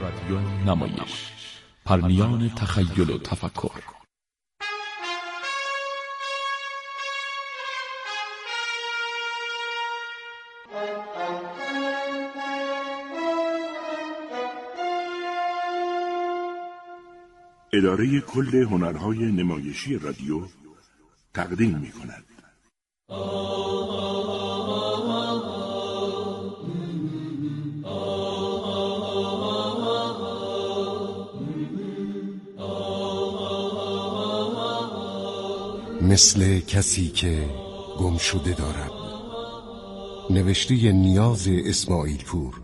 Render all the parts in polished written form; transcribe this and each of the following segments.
رادیو نمایش، پرمیان تخیل و تفکر. اداره کل هنرهای نمایشی رادیو تقدیم می‌کند. مثل کسی که گم شده دارد. نوشته نیاز اسماعیل پور.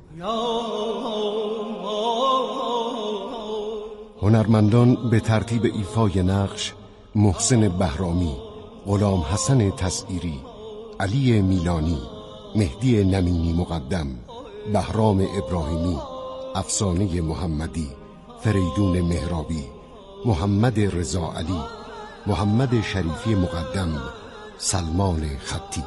هنرمندان به ترتیب ایفای نقش: محسن بهرامی، غلام حسن تسعیری، علی میلانی، مهدی نمینی مقدم، بهرام ابراهیمی، افسانه محمدی، فریدون مهرابی، محمد رضا علی، محمد شریفی مقدم، سلمان خطی.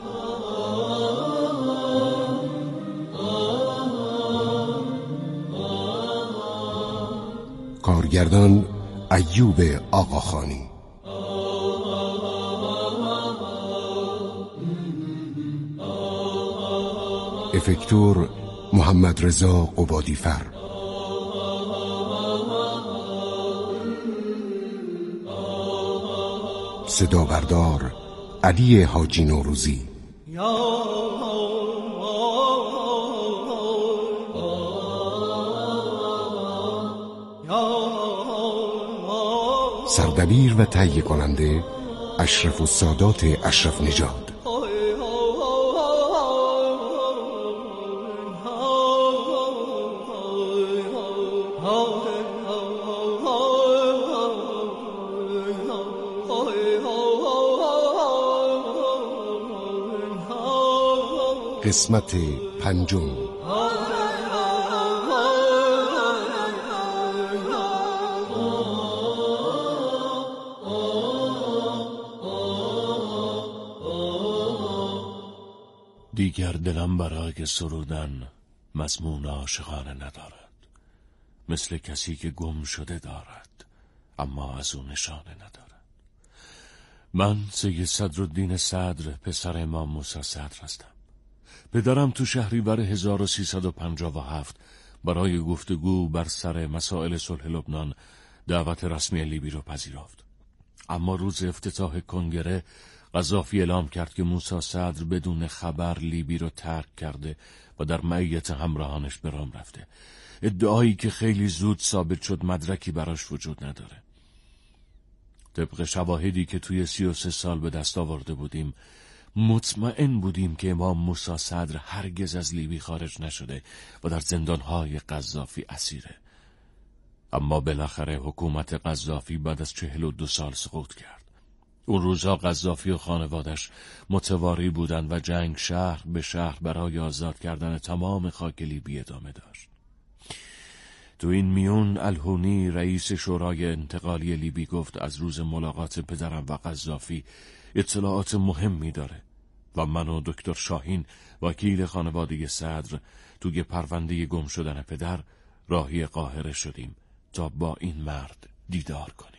کارگردان ایوب آقاخانی. افکتور محمد رضا قبادیفر. صدا بردار علی حاجی نوروزی. سردبیر و تهیه کننده اشرف السادات اشرف نژاد. قسمت پنجم. دیگر دلم برای سرودن مضمون عاشقانه ندارد. مثل کسی که گم شده دارد اما از او نشانه ندارد. من سید صدرالدین صدر، پسر امام موسی صدر هستم. پدرم تو شهریور 1357 برای گفتگو بر سر مسائل صلح لبنان دعوت رسمی لیبی رو پذیرفت. اما روز افتتاح کنگره قذافی اعلام کرد که موسی صدر بدون خبر لیبی رو ترک کرده و در معیت همراهانش به رام رفته. ادعایی که خیلی زود ثابت شد مدرکی براش وجود نداره. طبق شواهدی که توی 33 سال به دست آورده بودیم، مطمئن بودیم که امام موسی صدر هرگز از لیبی خارج نشده و در زندانهای قذافی اسیره. اما بالاخره حکومت قذافی بعد از 42 سال سقوط کرد. اون روزها قذافی و خانوادش متواری بودند و جنگ شهر به شهر برای آزاد کردن تمام خاک لیبی ادامه داشت. تو این میون الهونی رئیس شورای انتقالی لیبی گفت از روز ملاقات پدرم و قذافی اطلاعات مهمی داره و من و دکتر شاهین وکیل خانواده صدر توی پرونده گم شدن پدر راهی قاهره شدیم تا با این مرد دیدار کنیم.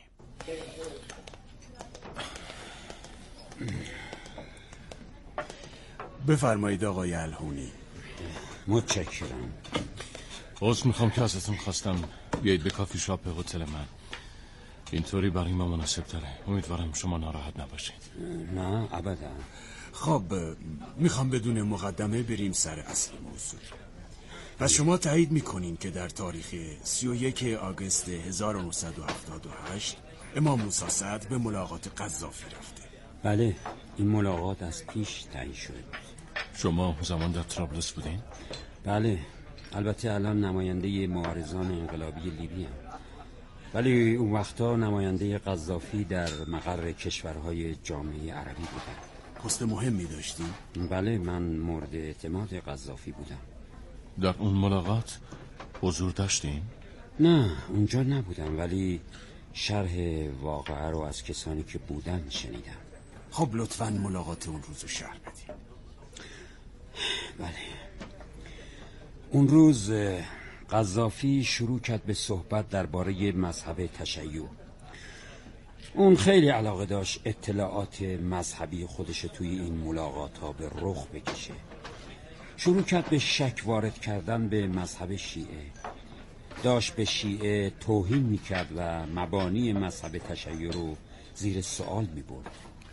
بفرمایید آقای الهونی. متشکرم. عذر میخوام که ازتون خواستم بیایید به کافی شاپ هتل من. اینطوری برای ما مناسب تره. امیدوارم شما ناراحت نباشید. نه ابدا. خب میخوام بدون مقدمه بریم سر اصل موضوع. پس شما تایید میکنین که در تاریخ 31 آگوست 1978 امام موسی صدر به ملاقات قذافی رفته؟ بله، این ملاقات از پیش تعیین شده. شما زمان در طرابلس بودین؟ بله، البته الان نماینده معارضان انقلابی لیبی هم. ولی اون وقتا نماینده قذافی در مقر کشورهای جامعه عربی بودم. پست مهمی داشتین؟ بله، من مورد اعتماد قذافی بودم. در اون ملاقات حضور داشتین؟ نه، اونجا نبودم، ولی شرح واقعه رو از کسانی که بودن شنیدم. خب لطفاً ملاقات اون روز رو شرح بدین. بله، اون روز قذافی شروع کرد به صحبت درباره مذهب تشیع. اون خیلی علاقه داشت اطلاعات مذهبی خودش توی این ملاقات ها به رخ بکشه. شروع کرد به شک وارد کردن به مذهب شیعه. داشت به شیعه توهین میکرد و مبانی مذهب تشیع رو زیر سوال میبرد.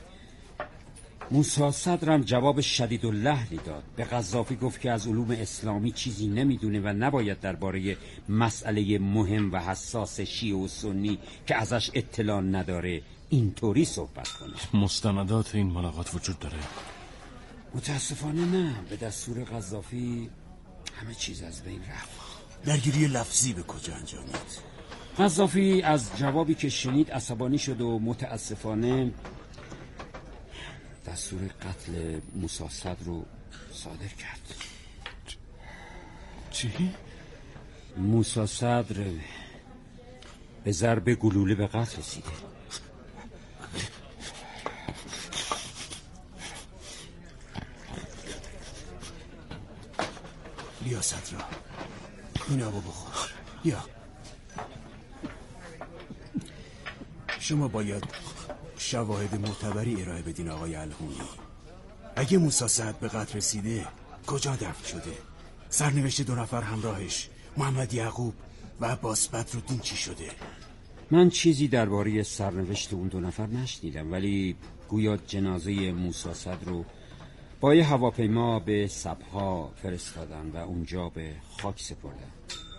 موسی صدر هم جواب شدید و لحنی داد. به قذافی گفت که از علوم اسلامی چیزی نمیدونه و نباید درباره مسئله مهم و حساس شیعه و سنی که ازش اطلاع نداره اینطوری صحبت کنه. مستندات این ملاقات وجود داره؟ متاسفانه نه. به دستور قذافی همه چیز از بین رفت. درگیری لفظی به کجا انجامید؟ قذافی از جوابی که شنید عصبانی شد و متاسفانه دستور قتل موسی صدر رو صادر کرد. چی؟ موسی صدر به ضرب گلوله به قتل رسیده. بیا صدرا، این آبو بخور. بیا. شما باید شواهد معتبری ارائه بدین آقای الهونی. اگه موسی صدر به قتل رسیده کجا دفن شده؟ سرنوشت 2 نفر همراهش، محمد یعقوب و عباس بدرالدین چی شده؟ من چیزی درباره سرنوشت اون 2 نفر نشنیدم، ولی گویا جنازه موسی صدر رو با یه هواپیما به سبها فرستادن و اونجا به خاک سپردن.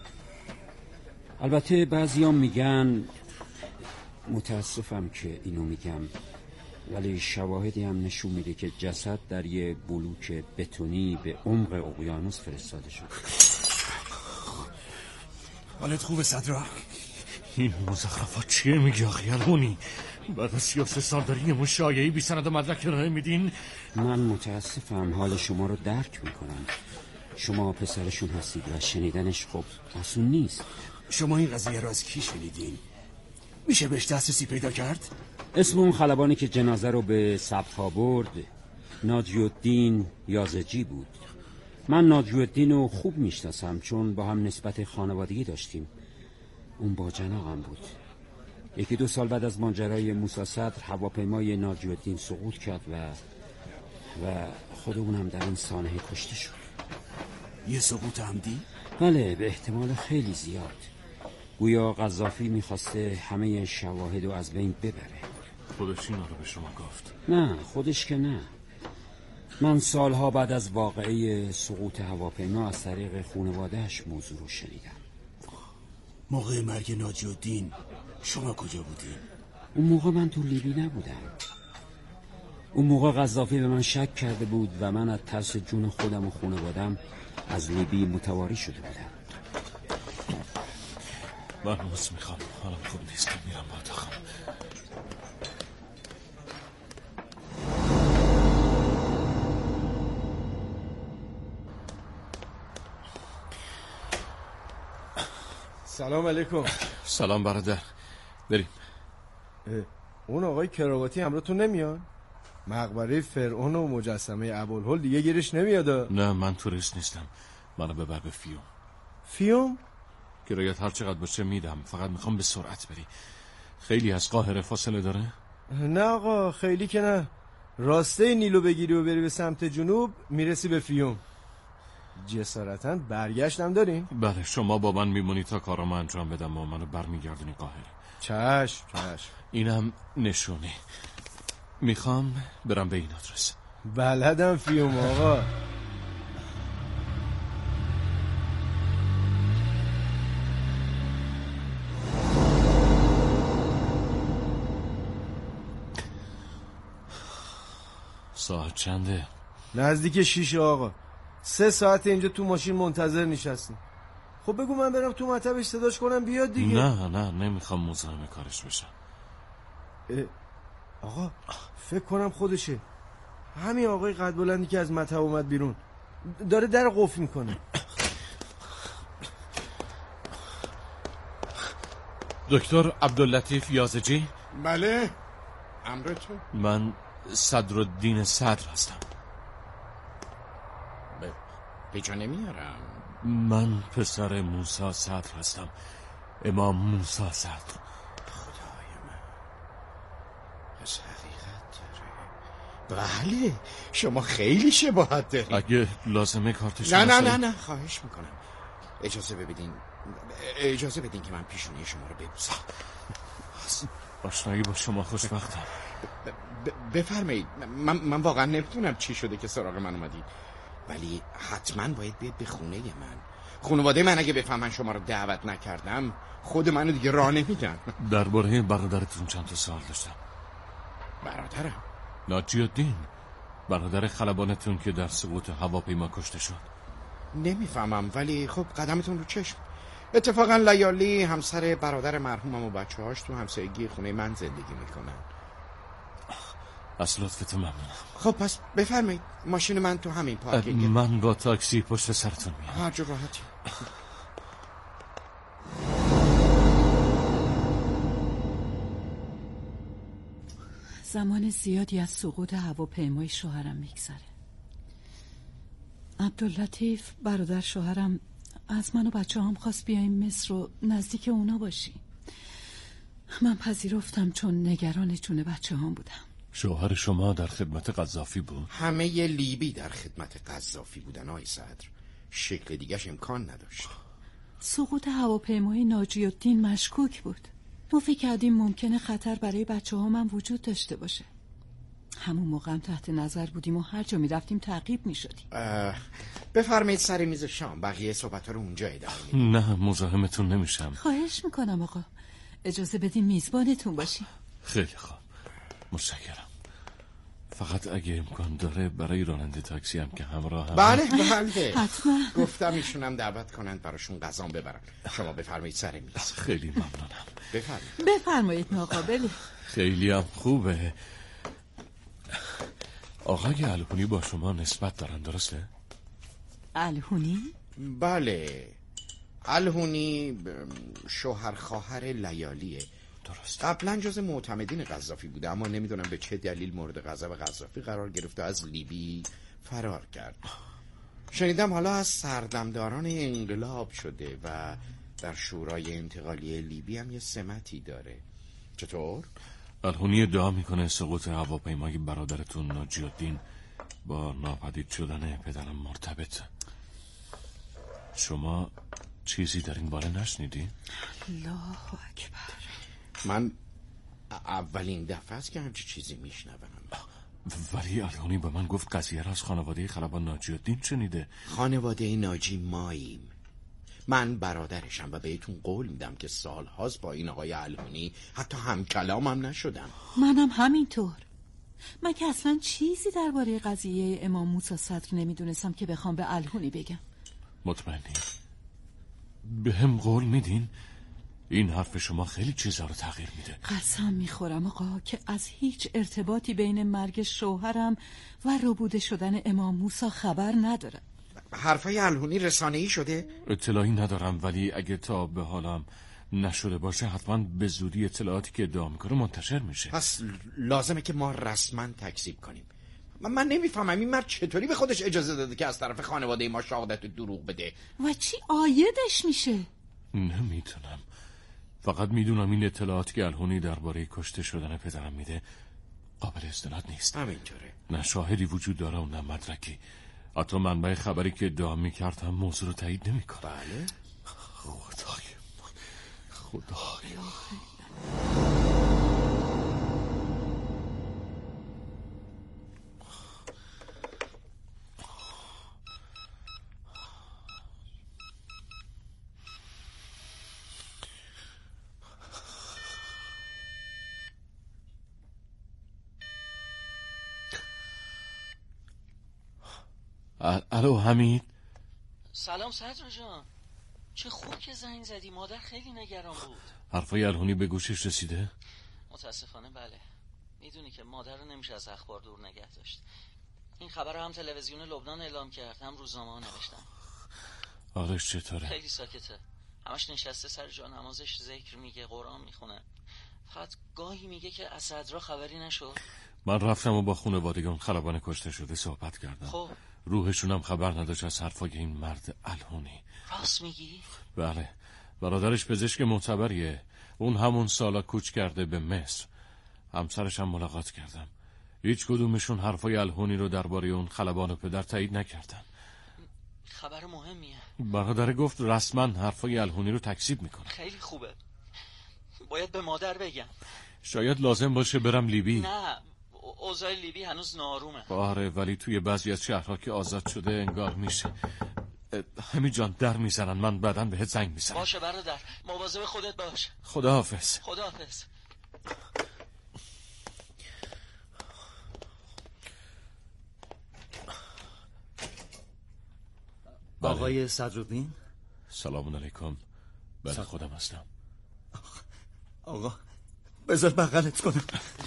البته بعضیام میگن، متاسفم که اینو میگم، ولی شواهدی هم نشون میده که جسد در یه بلوک بتونی به عمق اقیانوس فرستاده شد. حالت خوبه صدرا؟ این مزخرفات چیه میگی آقای الهونی؟ بعد از 33 سال داری یه مشایعی بی سند و مدرک ارائه میدین؟ من متاسفم، حال شما رو درک میکنم. شما پسرشون هستید و شنیدنش خب آسون نیست. شما این قضیه را از کی شنیدین؟ میشه بهش دسترسی پیدا کرد؟ اسم اون خلبانی که جنازه رو به سبها برد ناجی الدین یازجی بود. من ناجی الدین رو خوب میشناسم چون با هم نسبت خانوادگی داشتیم. اون با جناقم بود. 1-2 سال بعد از ماجرای موسی صدر هواپیمای ناجی الدین سقوط کرد و خود اونم در این سانحه کشته شد. یه سقوط عمدی؟ بله، به احتمال خیلی زیاد. گویا قذافی میخواسته همه شواهد رو از بین ببره. خودش اینا رو به شما گفت؟ نه، خودش که نه. من سالها بعد از واقعه سقوط هواپیما از طریق خانواده‌اش موضوع رو شنیدم. موقع مرگ ناجی الدین شما کجا بودین؟ اون موقع من تو لیبی نبودم. اون موقع قذافی به من شک کرده بود و من از ترس جون خودم و خانوادم از لیبی متواری شده بودم. من عذر میخوام، حالم خوب نیست، میرم با اتاقم. سلام علیکم. سلام برادر، بریم. اون آقای کراواتی همراهتون نمیاد؟ مقبره فرعون و مجسمه ابوالهول دیگه گیرش نمیاد؟ نه، من توریست نیستم، منو ببر به فیوم. فیوم؟ کرایت هر چقدر باشه میدم، فقط میخوام به سرعت بری. خیلی از قاهره فاصله داره؟ نه آقا، خیلی که نه. راسته نیلو بگیری و بری به سمت جنوب میرسی به فیوم. جسارتاً برگشتم دارین؟ بله، شما با من میمونی تا کارامو انجام بدم و منو برمیگردونی قاهره. چشم. اینم نشونه. میخوام برم به این آدرس. بلدم فیوم آقا. ساعت چنده؟ نزدیک 6 آقا. 3 ساعت اینجا تو ماشین منتظر نشستیم. خب بگو من برم تو مطبش صداش کنم بیاد دیگه. نه نمیخوام مزاحم کارش بشم. آقا فکر کنم خودشه. همین آقای قد بلندی که از مطب اومد بیرون داره در قفل میکنه. دکتر عبداللطیف یازجی؟ بله، امرتون. من صدرالدین صدر هستم. به جا نمیارم. من پسر موسی صدر هستم، امام موسی صدر. خدای من، از حقیقت داره. بله، شما خیلی شباهت دارید. اگه لازمه کارت شما نه خواهش میکنم. اجازه بدین که من پیشونی شما رو ببوسم. آشنایی با شما خوشبختم. بفرمایید. من واقعا نمیتونم چی شده که سراغ من اومدید، ولی حتما باید بیاد به خونه من. خانواده من اگه بفهمن شما رو دعوت نکردم خود منو دیگه راه نمیدن. درباره برادرتون چند تا سوال داشتم. برادرم؟ ناجی الدین، برادر خلبانتون که در سقوط هواپیما کشته شد. نمیفهمم، ولی خب قدمتون رو چشم. اتفاقا لیالی همسر برادر مرحومم و بچه‌هاش تو همسایگی خونه من زندگی میکنن. از لطفتون ممنونم. خب پس بفرمایید، ماشین من تو همین پارکینگ. من با تاکسی پشت سرتون میام. هر جا راحتی. زمان زیادی از سقوط هواپیمای شوهرم میگذره. عبداللطیف برادر شوهرم از من و بچه هم خواست بیاییم مصر و نزدیک اونا باشیم. من پذیرفتم چون نگران جون بچه هم بودم. شوهر شما در خدمت قذافی بود؟ همه لیبی در خدمت قذافی بودن آقای صدر. شکل دیگه‌ش امکان نداشت. سقوط هواپیمای ناجی الدین مشکوک بود. ما فکر کردیم ممکنه خطر برای بچه هم وجود داشته باشه. همون موقع هم تحت نظر بودیم و هر جا می رفتیم تعقیب می شدیم. بفرمایید سر میز شام، بقیه صحبت ها رو اونجا ادامه میدیم. نه مزاحمتون نمیشم. خواهش میکنم آقا، اجازه بدین میزبانتون باشیم. خیلی خوب، متشکرم. فقط اگه امکان داره برای راننده تاکسی هم که همراه هم. بله حتما. گفتم ایشونم دعوت کنند براشون غذا ببرن. شما بفرمایید سر میز. خیلی ممنونم. بفرمایید ناقابلی. خیلی هم خوبه. آقای الهونی با شما نسبت دارن، درسته؟ الهونی؟ بله، الهونی شوهر خواهر لیالیه. درست. قبلا جز معتمدین قذافی بوده، اما نمیدونم به چه دلیل مورد غضب قذافی قرار گرفت و از لیبی فرار کرد. شنیدم حالا از سردمداران انقلاب شده و در شورای انتقالی لیبی هم یه سمتی داره. چطور؟ الهونی ادعا میکنه سقوط هواپیمای برادرتون ناجی الدین با ناپدید شدن پدرم مرتبطه. شما چیزی در این باره نشنیدی؟ الله اکبر. من اولین دفعه است که همچی چیزی میشنوم. ولی الهونی به من گفت قضیه را از خانواده خلبان ناجی الدین شنیده. خانواده ناجی ماییم. من برادرشم و بهتون قول میدم که سالهاست با این آقای الهونی حتی همکلامم نشدم. منم همینطور. من که اصلا چیزی درباره قضیه امام موسی صدر نمیدونستم که بخوام به الهونی بگم. مطمئنی؟ به هم قول میدین؟ این حرف شما خیلی چیزا رو تغییر میده. قسم میخورم آقا که از هیچ ارتباطی بین مرگ شوهرم و ربوده شدن امام موسی خبر ندارم. حرفای الهونی رسانه‌ای شده؟ اطلاعی ندارم، ولی اگه تا به حالم نشده باشه حتما به زودی اطلاعاتی که ادعا میکنه منتشر میشه. پس لازمه که ما رسما تکذیب کنیم. من نمیفهمم این مرد چطوری به خودش اجازه داده که از طرف خانواده ما شهادت دروغ بده. و چی عایدش میشه؟ نمیتونم. فقط میدونم این اطلاعاتی که الهونی درباره کشته شدن پدرم میده قابل استناد نیست. همینطوره. نه شاهدی وجود داره و نه مدرکی. حتی منبع خبری که ادعا میکرد هم موضوع رو تایید نمیکنه. بله. خدای الو حمید. سلام صدر جان، چه خوب که زنگ زدی، مادر خیلی نگران بود. حرفای الهونی به گوشش رسیده؟ متاسفانه بله. میدونی که مادر رو نمیشه از اخبار دور نگه داشت. این خبر رو هم تلویزیون لبنان اعلام کرد، هم روزنامه ها نوشتن. حالش چطوره؟ خیلی ساکته، همش نشسته سر جا نمازش ذکر میگه، قرآن میخونه. فقط گاهی میگه که از صدرا خبری نشد. من رفتم و با خانوادگان خلبان کشته شده صحبت کردم. خب روحشون هم خبر نداشت از حرفای این مرد الهونی. راست میگی؟ بله، برادرش پزشک معتبریه. اون همون سالا کوچ کرده به مصر. همسرش هم ملاقات کردم. هیچ کدومشون حرفای الهونی رو درباره اون خلبان و پدر تایید نکردن. خبر مهمیه. برادر گفت رسما حرفای الهونی رو تکذیب میکنه. خیلی خوبه. باید به مادر بگم. شاید لازم باشه برم لیبی. نه، اوضاع لیبی هنوز نارومه. آره، ولی توی بعضی از شهرها که آزاد شده انگار میشه. همین جان در میزنن، من بعداً بهت زنگ میزنم. باشه برادر، مواظب خودت باش. خداحافظ. خداحافظ. آقای صدرالدین؟ سلام علیکم. بله خودم هستم. آقا بذار بغلت کنم.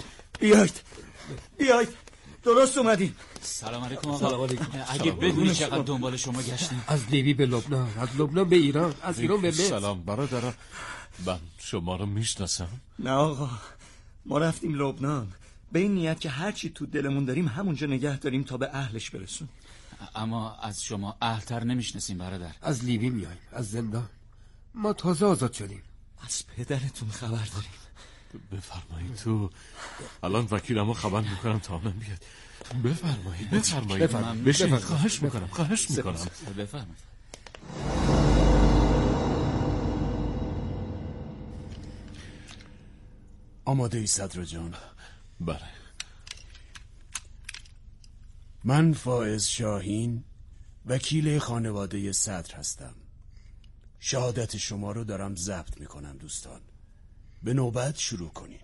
بیاید درست اومدین. سلام علیکم آقا. سلام علیکم. اگه بدونی چقدر دنبال شما گشتیم. از لیبی به لبنان، از لبنان به ایران، از ایران به مصر. سلام برادر، من شما رو میشناسم. نه آقا، ما رفتیم لبنان به این نیت که هرچی تو دلمون داریم همونجا نگه داریم تا به اهلش برسون. اما از شما اهل‌تر نمیشناسیم برادر. از لیبی میایم، از زندان. ما تازه آزاد شدیم. از پدرتون خبر داریم. بفرمایید تو. الان وکیلمو خبر میکنم تا من بیاد. بفرمایید. بشین. خواهش میکنم. بفرمایید. آماده ای صدر جان؟ بله. من فائز شاهین، وکیل خانواده صدر هستم. شهادت شما رو دارم ضبط میکنم دوستان. به نوبت شروع کنین.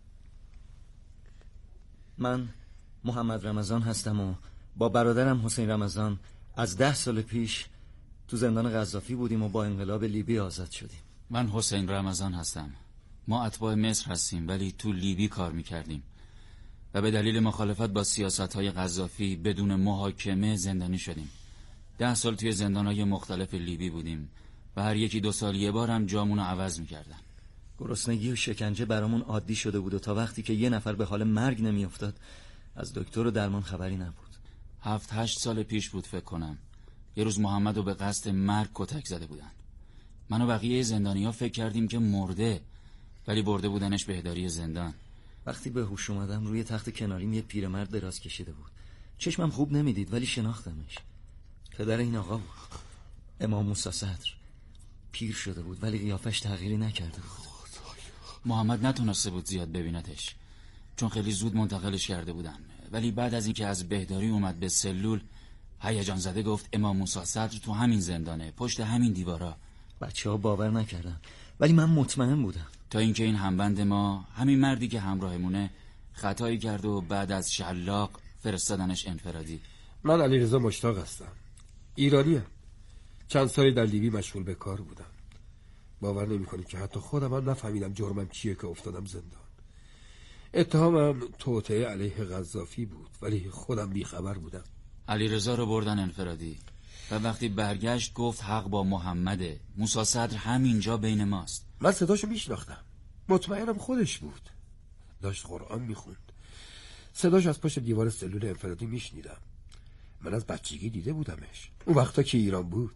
من محمد رمضان هستم و با برادرم حسین رمضان از 10 سال پیش تو زندان قذافی بودیم و با انقلاب لیبی آزاد شدیم. من حسین رمضان هستم. ما اتباع مصر هستیم ولی تو لیبی کار میکردیم و به دلیل مخالفت با سیاست‌های قذافی بدون محاکمه زندانی شدیم. 10 سال توی زندان‌های مختلف لیبی بودیم و هر یکی 2 سال یه بار هم جامون رو عوض میکردن. گرسنگی و شکنجه برامون عادی شده بود و تا وقتی که یه نفر به حال مرگ نمیافتاد از دکتر و درمان خبری نبود. 7-8 سال پیش بود فکر کنم. یه روز محمد رو به قصد مرگ کتک زده بودن. من و بقیه زندانی‌ها فکر کردیم که مرده، ولی برده بودنش بهداری زندان. وقتی به هوش اومدم روی تخت کناریم یه پیرمرد دراز کشیده بود. چشمم خوب نمیدید ولی شناختمش. پدر این آقا بود، امام موسی صدر. پیر شده بود ولی قیافش تغییری نکرده بود. محمد نتونسته بود زیاد ببینتش چون خیلی زود منتقلش کرده بودن، ولی بعد از اینکه از بهداری اومد به سلول هیجان زده گفت امام موسی صدر تو همین زندانه، پشت همین دیوارا. بچه‌ها باور نکردن ولی من مطمئن بودم. تا اینکه این همبند ما، همین مردی که همراهمونه، خطایی کرد و بعد از شلاق فرستادنش انفرادی. من علیرضا مشتاق هستم، ایرانیم. چند سالی در لیبی مشغول به کار بودم. باور نمی‌کنید که حتی خودم هم نفهمیدم جرمم چیه که افتادم زندان. اتهامم توطئه علیه قذافی بود ولی خودم بیخبر بودم. علیرضا رو بردن انفرادی و وقتی برگشت گفت حق با محمده، موسی صدر همینجا بین ماست. من صداشو میشناختم، مطمئنم خودش بود. داشت قرآن میخوند. صداش از پشت دیوار سلول انفرادی میشنیدم. من از بچگی دیده بودمش، اون وقتا که ایران بود.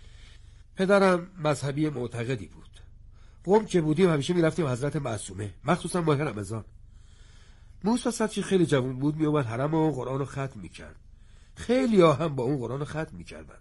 پدرم مذهبی معتقدی بود. قم که بودیم همیشه میرفتیم حضرت معصومه، مخصوصا ماه رمضان. موسی صدر خیلی جوان بود میومد حرم و قرآن رو ختم میکرد. خیلی ها هم با اون قرآن رو ختم میکردن.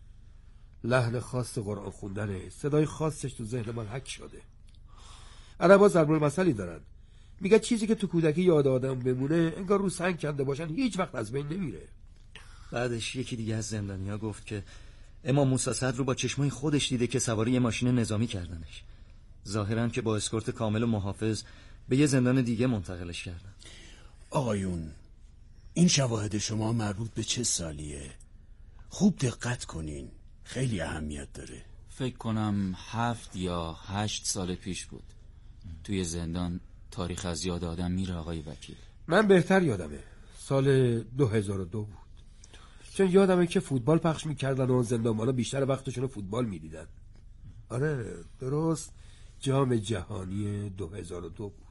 لحن خاص قرآن خوندنه، صدای خاصش تو ذهن من حک شده. عربا ضرب المثلی دارن، میگه چیزی که تو کودکی یاد آدم بمونه انگار رو سنگ کنده باشن هیچ وقت از بین نمیره. بعدش یکی دیگه از زندانیا گفت که امام موسی صدر رو با چشمای خودش دیده که سواری یه ماشین نظامی کردنش. ظاهرا که با اسکورت کامل و محافظ به یه زندان دیگه منتقلش کردن. آقایون، این شواهد شما مربوط به چه سالیه؟ خوب دقت کنین، خیلی اهمیت داره. فکر کنم 7 یا 8 سال پیش بود. توی زندان تاریخ از یاد آدم میره آقای وکیل. من بهتر یادمه، سال 2002 بود. چون یادمه که فوتبال پخش میکردن و زندانبانا بیشتر وقتشون رو فوتبال میدیدن. آره درست، جام جهانی 2002 بود.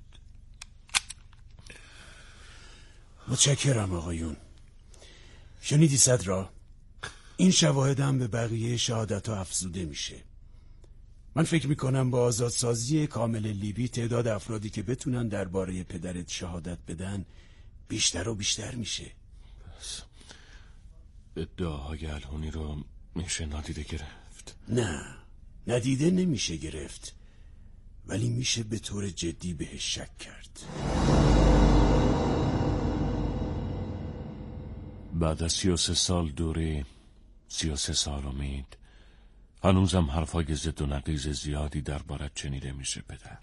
متشکرم آقایون. شنیدی صدرا؟ این شواهد هم به بقیه شهادت ها افزوده میشه. من فکر میکنم با آزادسازی کامل لیبی تعداد افرادی که بتونن درباره پدرت شهادت بدن بیشتر و بیشتر میشه. ادعاهای الهونی رو میشه نادیده گرفت؟ نه، ندیده نمیشه گرفت، ولی میشه به طور جدی بهش شک کرد. بعد از 33 سال دوری، 33 سال امید، هنوزم حرفای ضد و نقیض زیادی دربارت شنیده میشه پدر.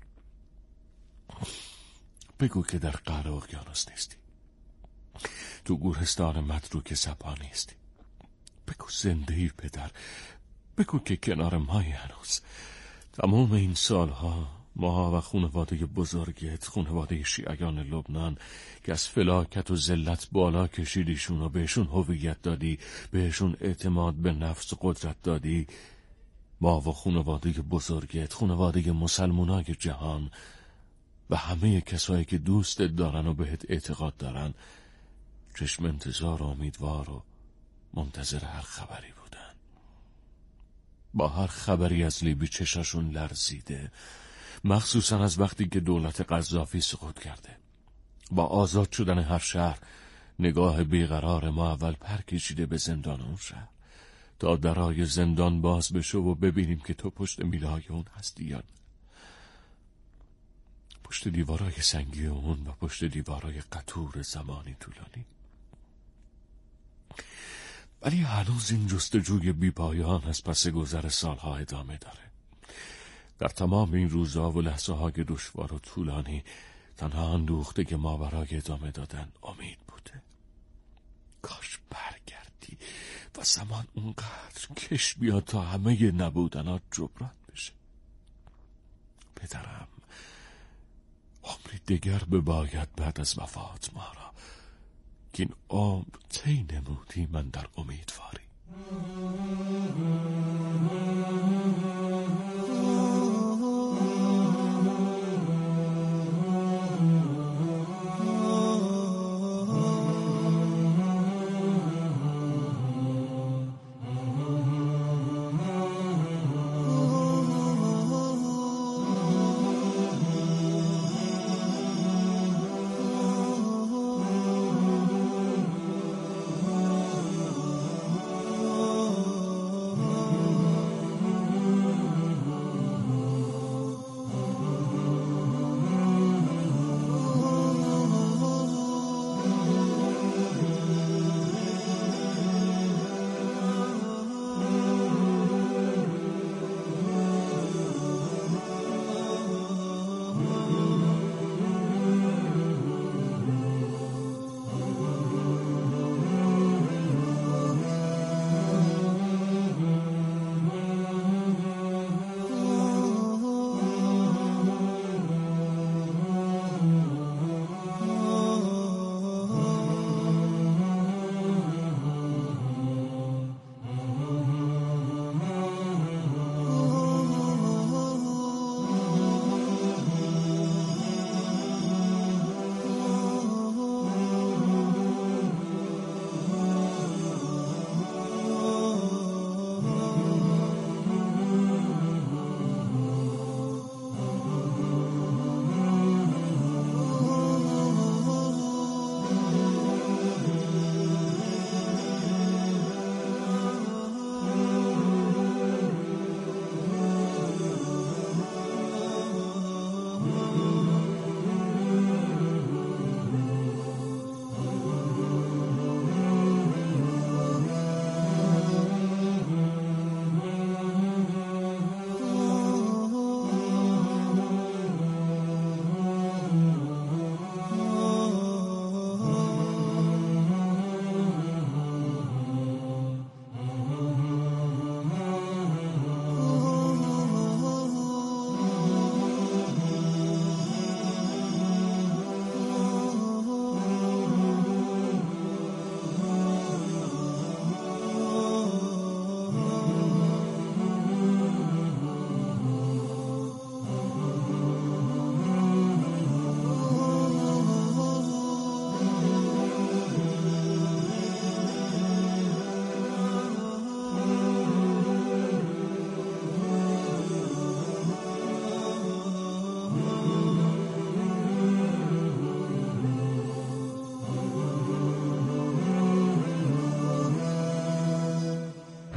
بگو که در قعر اقیانوس نیستی، تو گورستان متروک سپاه نیستی. بگو زنده ای پدر، بگو که کنار مایی هنوز. تمام این سالها ما و خانواده بزرگت، خانواده شیعیان لبنان که از فلاکت و ذلت بالا کشیدیشون و بهشون هویت دادی، بهشون اعتماد به نفس و قدرت دادی، ما و خانواده بزرگت، خانواده مسلمانای جهان و همه کسایی که دوستت دارن و بهت اعتقاد دارن چشم انتظار و امیدوار و منتظر هر خبری بودن. با هر خبری از لیبی چشاشون لرزیده، مخصوصا از وقتی که دولت قذافی سقوط کرده. با آزاد شدن هر شهر نگاه بیقرار ما اول پر کشیده به زندان اون شهر تا درای زندان باز بشه و ببینیم که تو پشت میلای اون هستی یا نه. پشت دیوارای سنگی اون و پشت دیوارای قطور زمانی طولانی. ولی هنوز این جستجوی بیپایان از پس گذر سالها ادامه داره. در تمام این روزها و لحظه های دشوار و طولانی تنها اندوخته که ما برای ادامه دادن امید بوده. کاش برگردی و زمان اونقدر کش بیاد تا همه نبودنات جبران بشه. پدرم، عمری دیگر بباید بعد از وفات ما را که این عمر طی نمودی من در امیدواری.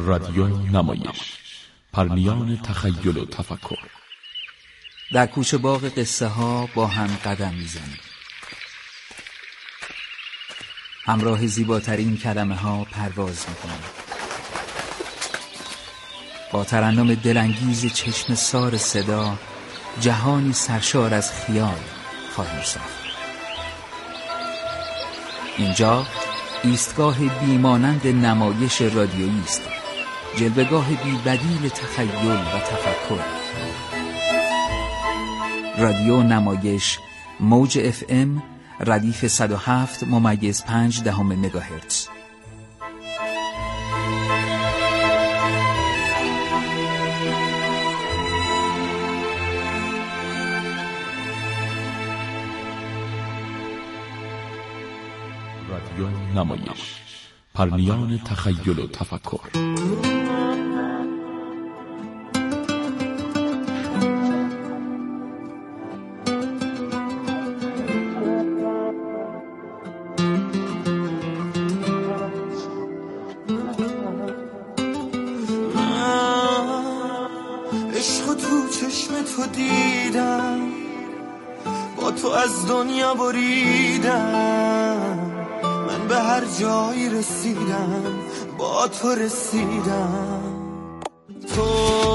رادیو نمایش، پرنیان تخیل و تفکر. در کوچه باغ قصه ها با هم قدم میزنیم. همراه زیباترین کلمه ها پرواز میکنیم. با ترنم دلانگیز چشم سار صدا جهانی سرشار از خیال خواهیم ساخت. اینجا ایستگاه بیمانند نمایش رادیویی است، جلوه‌گاه بی‌بدیل تخیل و تفکر. رادیو نمایش، موج FM، ردیف 107.5 مگاهرتز. رادیو نمایش، پرنیان تخیل و تفکر. عشق تو چشم تو دیدم، با تو از دنیا بریدم، من به هر جایی رسیدم با تو رسیدم. تو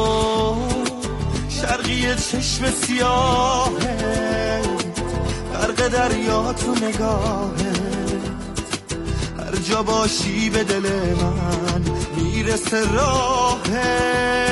شرقی چشم سیاهه، غرق دریا تو نگاهه، هر جا باشی به دل من میرسه راهه.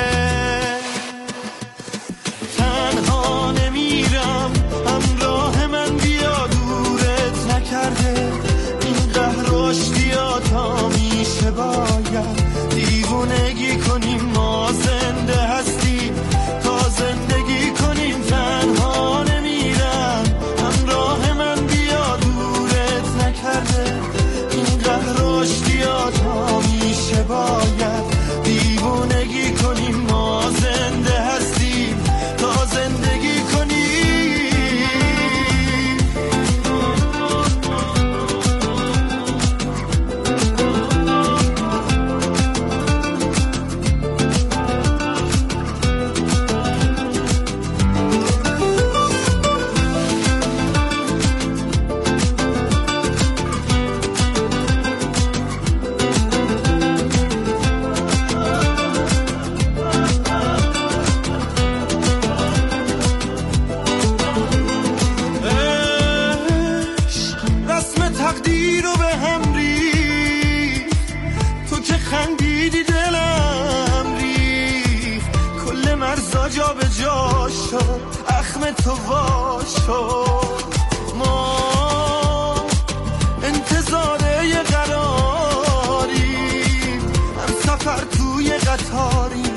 تنها نمیرم، همراه من بیا، دورت نکرده این قهر و اشتیاطا میشه. باید دیوونگی کنیم، ما زنده هستیم تا زندگی کنیم. تنها نمیرم، همراه من بیا، دورت نکرده این قهر و اشتیاطا میشه. باید دیوونگی کنیم، ما زنده هستیم تا زندگی کنیم. تو واشو، ما انتظاره قراریم، هم سفر توی قطاریم،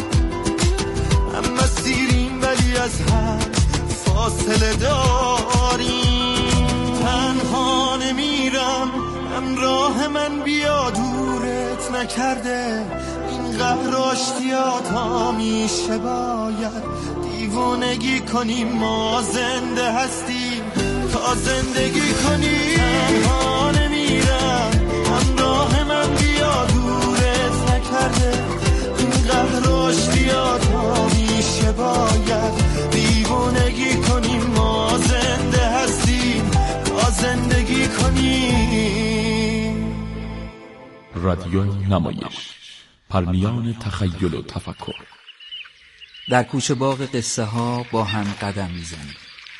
هم مسیریم ولی از هم فاصله داریم. تنها نمیرم، همراه من بیا، دورت نکرده این قهر و اشتیاطا میشه. باید دیوونگی کنیم، ما زنده هستیم تا زندگی کنیم. تنها نمیرم، همراه من بیا، دورت نکرده این قهر و اشتیاطا میشه. باید دیوونگی کنیم، ما زنده هستیم تا زندگی کنیم. رادیو نمایش، پرنیان تخیل و تفکر. در کوچه باغ قصه ها با هم قدم میزنیم.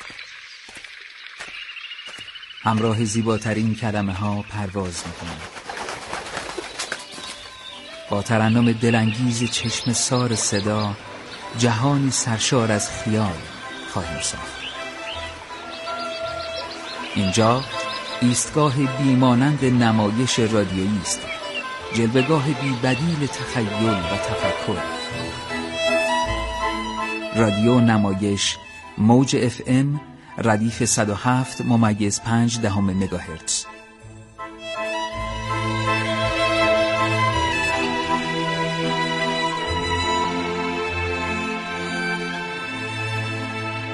همراه زیباترین کلمه ها پرواز میکنیم. با ترنم دلانگیز چشم سار صدا جهانی سرشار از خیال خواهیم ساخت. اینجا ایستگاه بیمانند نمایش رادیویی است، جلوه‌گاه بی‌بدیل تخیل و تفکر. رادیو نمایش، موج FM، ردیف 107.5 مگاهرتز.